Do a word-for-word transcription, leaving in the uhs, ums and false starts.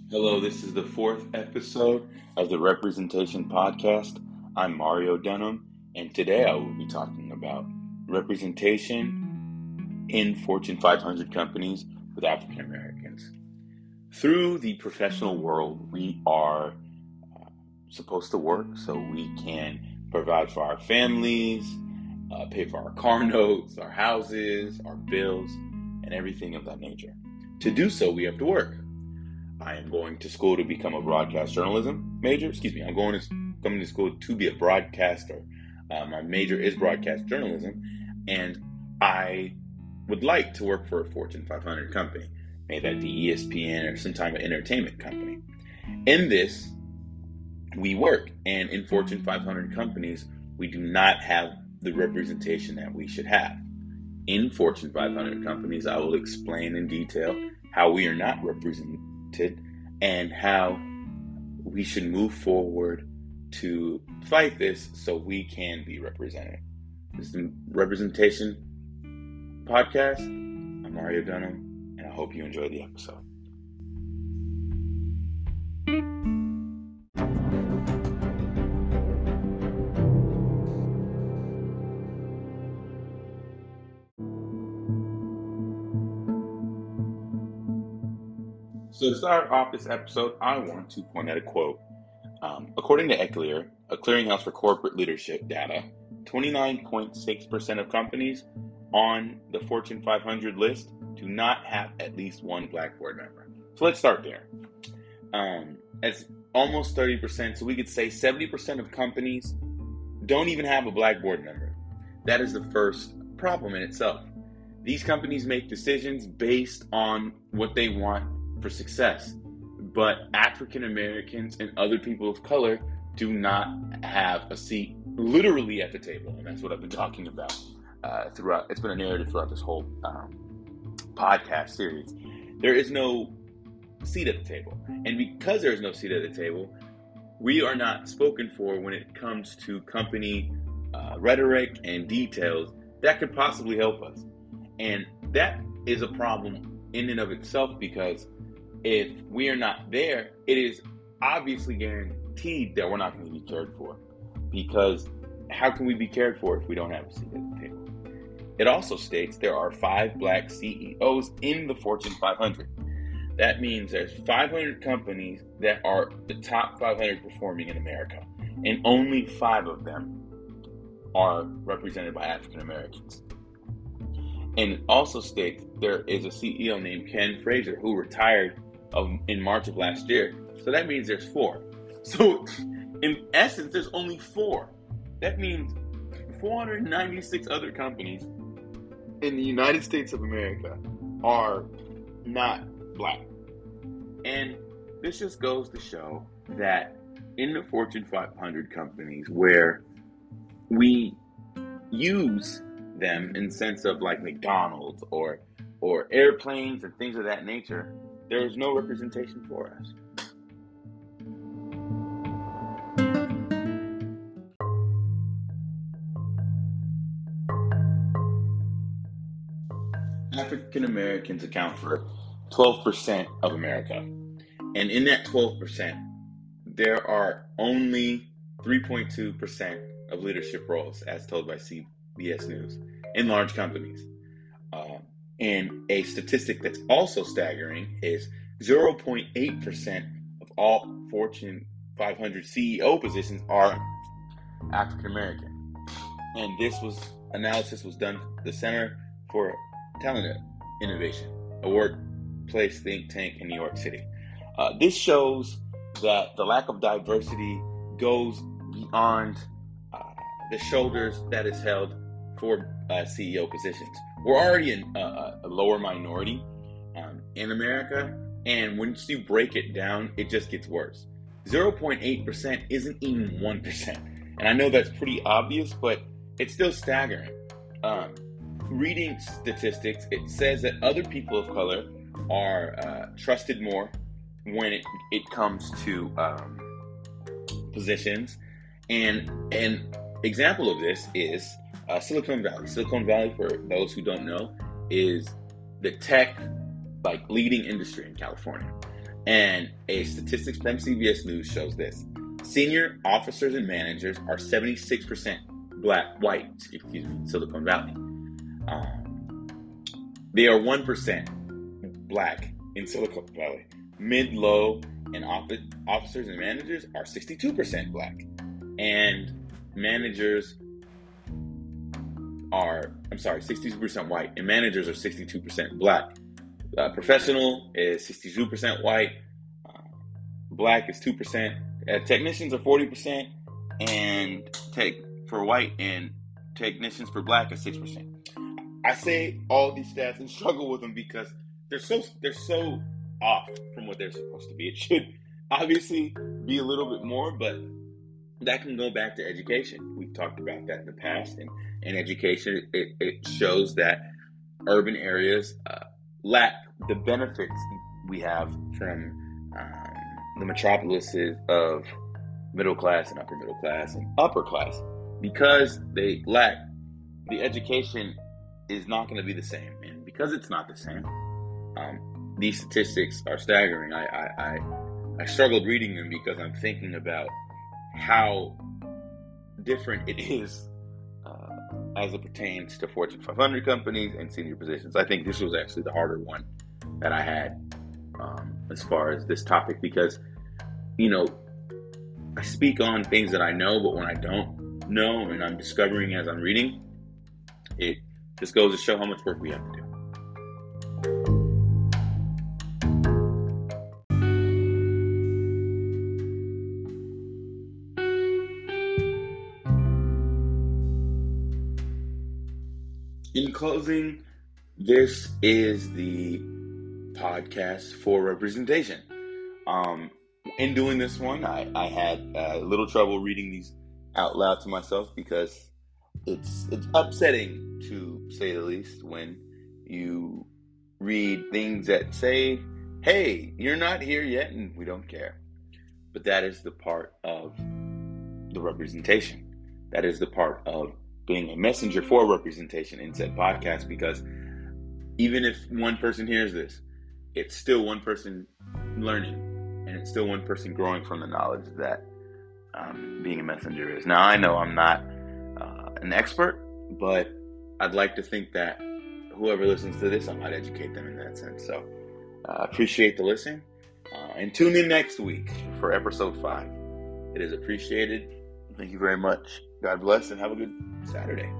Hello, this is the fourth episode of the Representation Podcast. I'm Mario Dunham, and today I will be talking about representation in Fortune five hundred companies with African Americans. Through the professional world, we are uh, supposed to work so we can provide for our families, uh, pay for our car notes, our houses, our bills, and everything of that nature. To do so, we have to work. I am going to school to become a broadcast journalism major. Excuse me, I'm going to coming to school to be a broadcaster. Uh, my major is broadcast journalism, and I would like to work for a Fortune five hundred company, may that be E S P N or some type of entertainment company. In this, we work, and in Fortune five hundred companies, we do not have the representation that we should have. In Fortune five hundred companies, I will explain in detail how we are not represented and how we should move forward to fight this so we can be represented. This is the Representation Podcast. I'm Mario Dunham, and I hope you enjoy the episode. So to start off this episode, I want to point out a quote. Um, according to Eclair, a clearinghouse for corporate leadership data, twenty-nine point six percent of companies on the Fortune five hundred list do not have at least one Black board member. So let's start there. Um, it's almost thirty percent, so we could say seventy percent of companies don't even have a Black board member. That is the first problem in itself. These companies make decisions based on what they want for success, but African Americans and other people of color do not have a seat literally at the table, and that's what I've been talking about uh, throughout. It's been a narrative throughout this whole um, podcast series. There is no seat at the table, and because there is no seat at the table, we are not spoken for when it comes to company uh, rhetoric and details that could possibly help us, and that is a problem in and of itself, because if we are not there, it is obviously guaranteed that we're not going to be cared for, because how can we be cared for if we don't have a seat at the table? It also states there are five Black C E Os in the Fortune five hundred. That means there's five hundred companies that are the top five hundred performing in America, and only five of them are represented by African Americans. And it also states there is a C E O named Ken Frazier who retired of, in March of last year. So that means there's four. So in essence, there's only four. That means four hundred ninety-six other companies in the United States of America are not Black. And this just goes to show that in the Fortune five hundred companies where we use them in the sense of like McDonald's or or airplanes and things of that nature, there is no representation for us. African Americans account for twelve percent of America. And in that twelve percent, there are only three point two percent of leadership roles, as told by C B S News, in large companies. Uh, and a statistic that's also staggering is zero point eight percent of all Fortune five hundred C E O positions are African American. And this was analysis was done at the Center for Talent Innovation, a workplace think tank in New York City. Uh, this shows that the lack of diversity goes beyond uh, the shoulders that is held for uh, C E O positions. We're already in uh, a lower minority um, in America, and once you break it down, it just gets worse. zero point eight percent isn't even one percent. And I know that's pretty obvious, but it's still staggering. Um, reading statistics, it says that other people of color are uh, trusted more when it, it comes to um, positions. And an example of this is uh, Silicon Valley. Silicon Valley, for those who don't know, is the tech like leading industry in California. And a statistics from C B S News shows this. Senior officers and managers are seventy-six percent black, white, excuse me, Silicon Valley. Um, they are one percent black in Silicon Valley. Mid, low, and office, officers and managers are sixty-two percent black. And managers are, I'm sorry, sixty-two percent white. And managers are sixty-two percent black. Uh, professional is sixty-two percent white. Uh, black is two percent. Uh, technicians are forty percent. And tech for white and technicians for black is six percent. I say all these stats and struggle with them because they're so they're so off from what they're supposed to be. It should obviously be a little bit more, but that can go back to education. We've talked about that in the past. And in education, it, it shows that urban areas uh, lack the benefits we have from um, the metropolises of middle class and upper middle class and upper class, because they lack the education is not going to be the same. And because it's not the same, um, these statistics are staggering. I, I, I, I struggled reading them because I'm thinking about how different it is uh, as it pertains to Fortune five hundred companies and senior positions. I think this was actually the harder one that I had um, as far as this topic, because, you know, I speak on things that I know, but when I don't know and I'm discovering as I'm reading, it just goes to show how much work we have to do. In closing, this is the podcast for representation. Um, in doing this one, I, I had a little trouble reading these out loud to myself because it's it's upsetting, to say the least, when you read things that say, hey, you're not here yet and we don't care. But that is the part of the representation. That is the part of being a messenger for representation in said podcast, because even if one person hears this, it's still one person learning, and it's still one person growing from the knowledge that um, being a messenger is. Now, I know I'm not uh, an expert, but I'd like to think that whoever listens to this, I might educate them in that sense. So I uh, appreciate the listen, uh, and tune in next week for episode five. It is appreciated. Thank you very much. God bless and have a good Saturday.